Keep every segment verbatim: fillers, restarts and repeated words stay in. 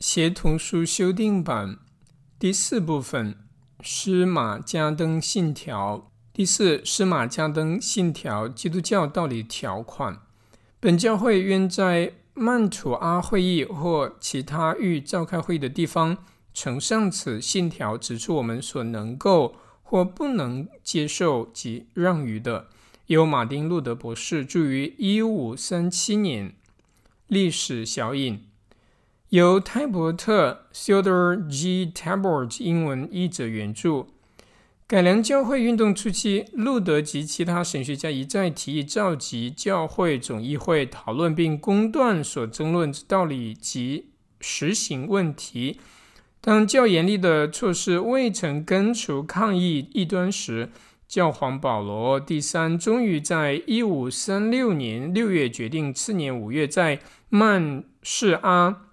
协同书修订版第四部分，施马加登信条。第四，施马加登信条基督教道理条款。本教会愿在曼土阿会议或其他欲召开会议的地方呈上此信条，指出我们所能够或不能接受及让予的。由马丁·路德博士著于一五三七年。历史小引，由泰伯特 Theodore G. Tabor 英文译者原著。改良教会运动初期，路德及其他神学家一再提议召集教会总议会，讨论并公断所争论之道理及实行问题。当较严厉的措施未曾根除抗议异端时，教皇保罗第三终于在一五三六年六月决定次年五月在曼士阿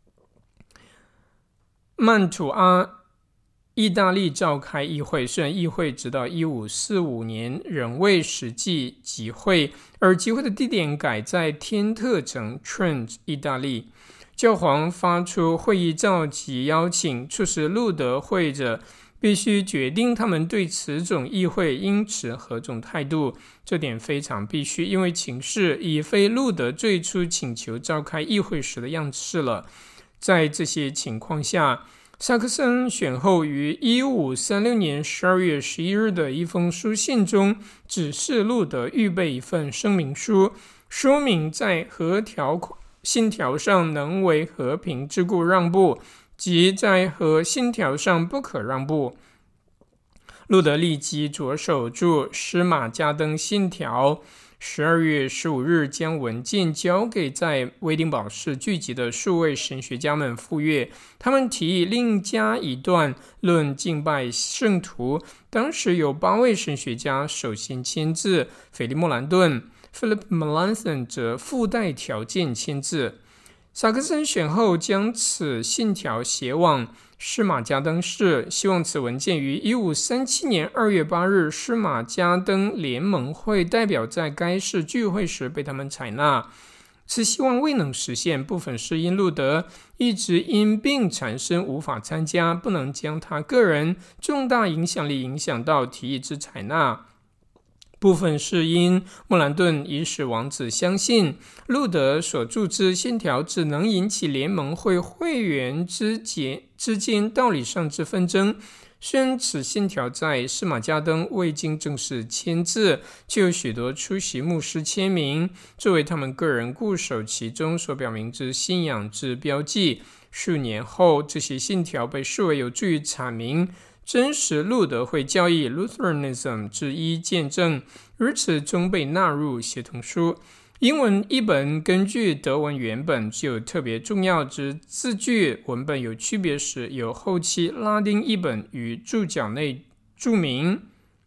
曼土阿意大利召开议会。虽然议会直到一五四五年仍未实际集会，而集会的地点改在天特城 Trent 意大利。教皇发出会议召集邀请，促使路德会者必须决定他们对此种议会应持何种态度。这点非常必须，因为情势已非路德最初请求召开议会时的样式了。在这些情况下，萨克森选后于一五三六年十二月十一日的一封书信中，指示路德预备一份声明书，说明在何条信条上能为和平之故让步，即在何信条上不可让步。路德立即着手著施马加登信条，十二月十五日将文件交给在威丁堡市聚集的数位神学家们复阅。他们提议另加一段论敬拜圣徒。当时有八位神学家首先签字，斐利莫兰顿 Philip Melanchthon 则附带条件签字。萨克森选后将此信条写往施马加登市，希望此文件于一五三七年二月八日施马加登联盟会代表在该市聚会时被他们采纳。此希望未能实现，部分是因路德一直因病缠身无法参加，不能将他个人重大影响力影响到提议之采纳。部分是因莫兰顿已使王子相信路德所著之信条只能引起联盟会会员之间之间道理上之纷争。虽然此信条在施马加登未经正式签字，却有许多出席牧师签名，作为他们个人固守其中所表明之信仰之标记。数年后，这些信条被视为有助于阐明真实路德会教义 Lutheranism 之一见证，如此终被纳入协同书。英文译本根据德文原本具有特别重要之字句，文本有区别时，由后期拉丁译本于注脚内注明。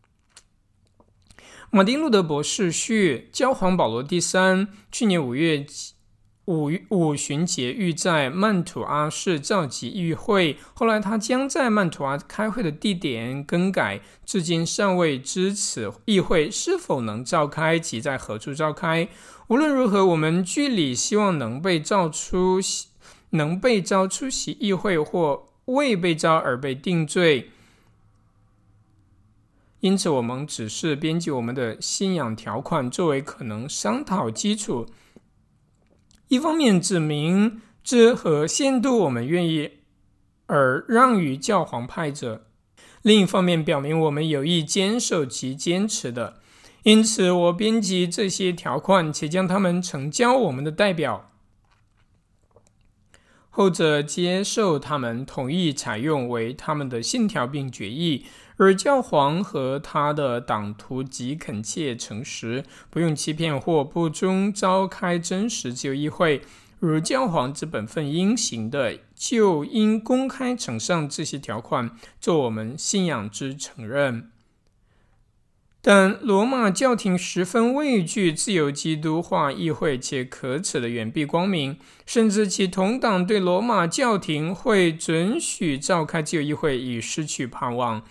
马丁·路德博士序：教皇保罗第三去年五月五, 五旬节欲在曼土阿市召集议会，后来他将在曼土阿开会的地点更改，至今尚未知此议会是否能召开及在何处召开。无论如何，我们据理希望能被召出能被召出席议会或未被召而被定罪。因此我们只是编辑我们的信仰条款作为可能商讨基础，一方面指明之何限度我们愿意而让与教皇派者，另一方面表明我们有意坚守及坚持的。因此我编辑这些条款，且将它们呈交我们的代表，后者接受他们同意采用为他们的信条并决议，而教皇和他的党徒极恳切诚实，不用欺骗或不忠召开真实自由议会，如教皇之本分应行的，就应公开呈上这些条款，做我们信仰之承认。但罗马教廷十分畏惧自由基督化议会，且可耻的远避光明，甚至其同党对罗马教廷会准许召开自由议会已失去盼望。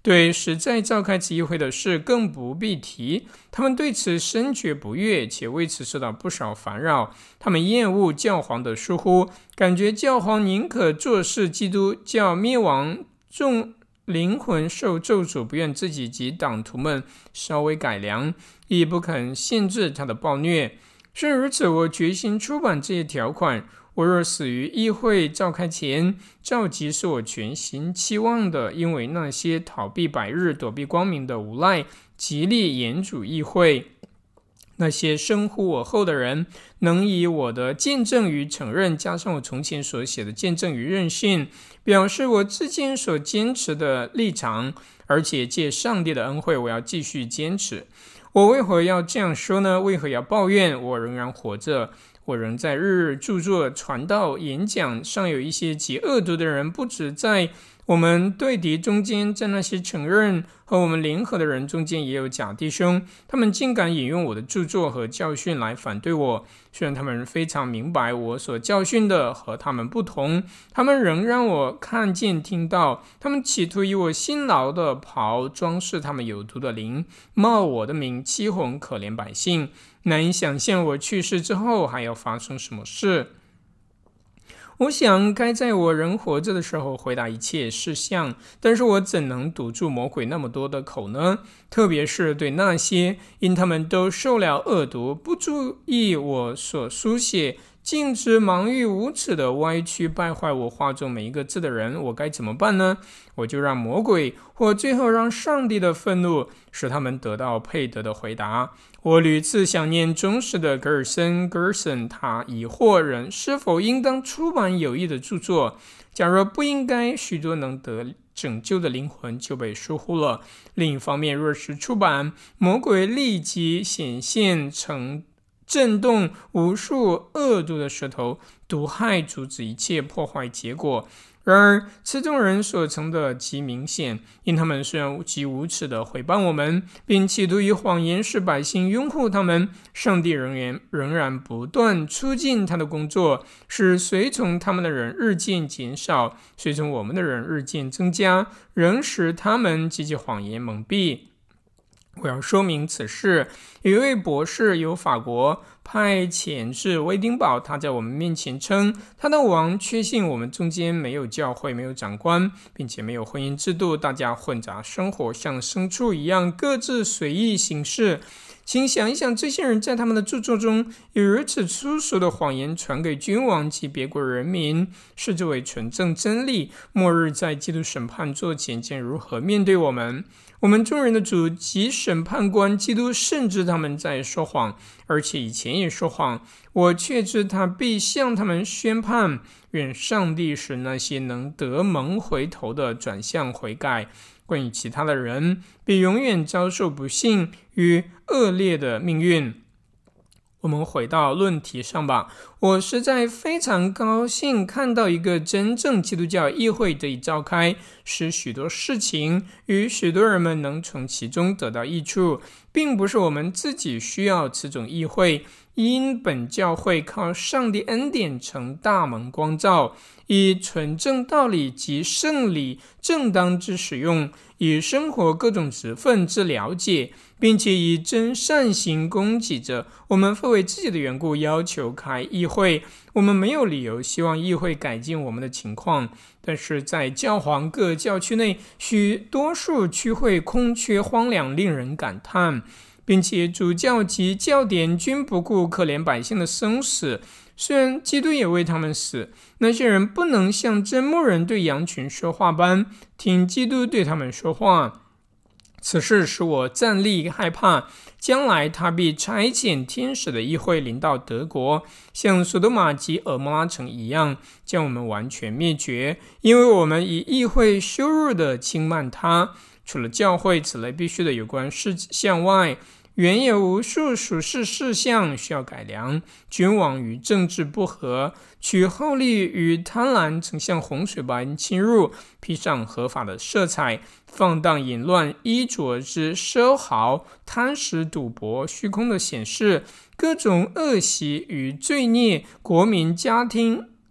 对实在召开此议会的事更不必提。他们对此深觉不悦，且为此受到不少烦扰。他们厌恶教皇的疏忽，感觉教皇宁可做事基督教灭亡，众灵魂受咒诅，不愿自己及党徒们稍微改良，亦不肯限制他的暴虐。虽然如此，我决心出版这些条款。我若死于议会召开前，召集是我全心期望的，因为那些逃避百日、躲避光明的无赖，极力严主议会。那些生呼我后的人，能以我的见证与承认，加上我从前所写的见证与认信，表示我至今所坚持的立场，而且借上帝的恩惠，我要继续坚持。我为何要这样说呢？为何要抱怨？我仍然活着，我仍在日日著作、传道、演讲，尚有一些极恶毒的人，不止在我们对敌中间，在那些承认和我们联合的人中间也有假弟兄，他们竟敢引用我的著作和教训来反对我。虽然他们非常明白我所教训的和他们不同，他们仍让我看见听到，他们企图以我辛劳的袍装饰他们有毒的灵，冒我的名欺哄可怜百姓。难以想象我去世之后还要发生什么事。我想该在我人活着的时候回答一切事项，但是我怎能堵住魔鬼那么多的口呢？特别是对那些因他们都受了恶毒，不注意我所书写，径直盲欲无耻的歪曲败坏我话中每一个字的人，我该怎么办呢？我就让魔鬼，或最后让上帝的愤怒，使他们得到配得的回答。我屡次想念忠实的格尔森 Gerson， 他疑惑人是否应当出版有益的著作。假如不应该，许多能得拯救的灵魂就被疏忽了。另一方面，若是出版，魔鬼立即显现成震动无数恶毒的舌头，毒害阻止一切破坏结果。然而此众人所成的极明显，因他们虽然极无耻地毁谤我们，并企图以谎言使百姓拥护他们，上帝仍然仍然不断促进他的工作，使随从他们的人日渐减少，随从我们的人日渐增加，仍使他们积极谎言蒙蔽。我要说明此事。有一位博士由法国派遣至威丁堡，他在我们面前称，他的王确信我们中间没有教会，没有长官，并且没有婚姻制度，大家混杂生活，像牲畜一样各自随意行事。请想一想，这些人在他们的著作中以如此粗俗的谎言传给君王及别国人民，视之为纯正真理。末日在基督审判座前将如何面对我们？我们众人的主及审判官基督深知他们在说谎，而且以前也说谎。我确知他必向他们宣判。愿上帝使那些能得蒙回头的转向悔改。关于其他的人，必永远遭受不幸与恶劣的命运。我们回到论题上吧。我实在非常高兴看到一个真正基督教议会得以召开，使许多事情与许多人们能从其中得到益处，并不是我们自己需要此种议会，因本教会靠上帝恩典成大门光照，以纯正道理及圣理正当之使用，以生活各种职分之了解，并且以真善行供给着。我们非为自己的缘故要求开议会，我们没有理由希望议会改进我们的情况。但是在教皇各教区内，许多数区会空缺荒凉，令人感叹，并且主教及教典均不顾可怜百姓的生死。虽然基督也为他们死，那些人不能像真牧人对羊群说话般听基督对他们说话。此事使我战栗害怕，将来他必差遣天使的议会临到德国，像索多玛及蛾摩拉城一样，将我们完全灭绝，因为我们以议会羞辱地轻慢他。除了教会此类必须的有关事项外，原有无数属世事项需要改良。君王与政治不合，取厚利与贪婪曾像洪水般侵入，披上合法的色彩，放荡淫乱，衣着之奢豪，贪食赌博，虚空的显示，各种恶习与罪孽，国民家庭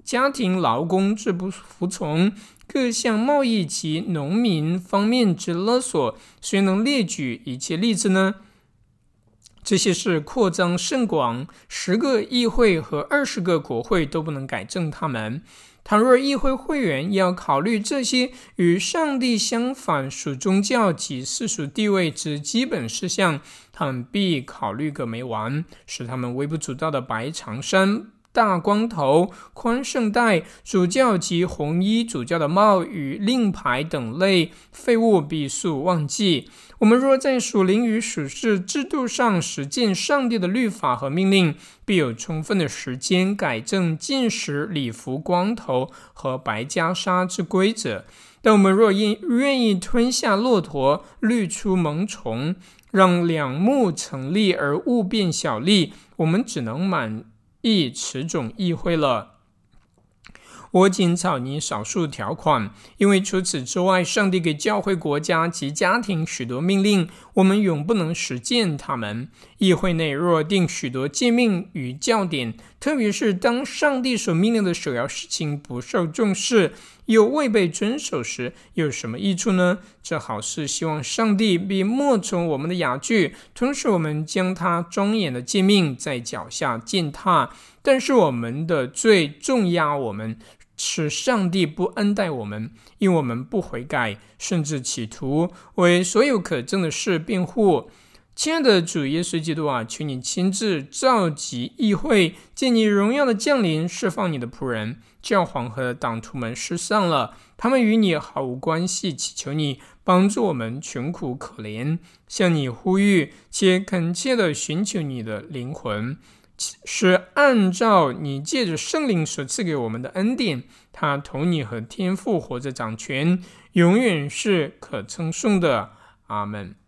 家庭劳工制不服从，各项贸易及农民方面之勒索，谁能列举一切例子呢？这些事扩张甚广，十个议会和二十个国会都不能改正他们。倘若议会会员要考虑这些与上帝相反属宗教及世俗地位之基本事项，他们必考虑个没完，使他们微不足道的白长衫、大光头、宽圣带、主教及红衣主教的帽与令牌等类废物必速忘记。我们若在属灵与属世制度上实践上帝的律法和命令，必有充分的时间改正禁食、礼服、光头和白袈裟之规则。但我们若愿意吞下骆驼，滤出虻虫，让两目成立而物变小利，我们只能满意此种议会了。我仅草拟少数条款，因为除此之外，上帝给教会、国家及家庭许多命令，我们永不能实践它们。议会内若定许多诫命与教典，特别是当上帝所命令的首要事情不受重视，又未被遵守时，有什么益处呢？这好是希望上帝必默从我们的雅句，同时我们将他庄严的诫命在脚下践踏。但是我们的罪重压我们，使上帝不恩待我们，因我们不悔改，甚至企图为所有可憎的事辩护。亲爱的主耶稣基督啊，求你亲自召集议会，借你荣耀的降临，释放你的仆人。教皇和党徒们失丧了，他们与你毫无关系，祈求你帮助我们穷苦可怜，向你呼吁，且恳切地寻求你的灵魂，是按照你借着圣灵所赐给我们的恩典，他同你和天父活着掌权，永远是可称颂的。阿们。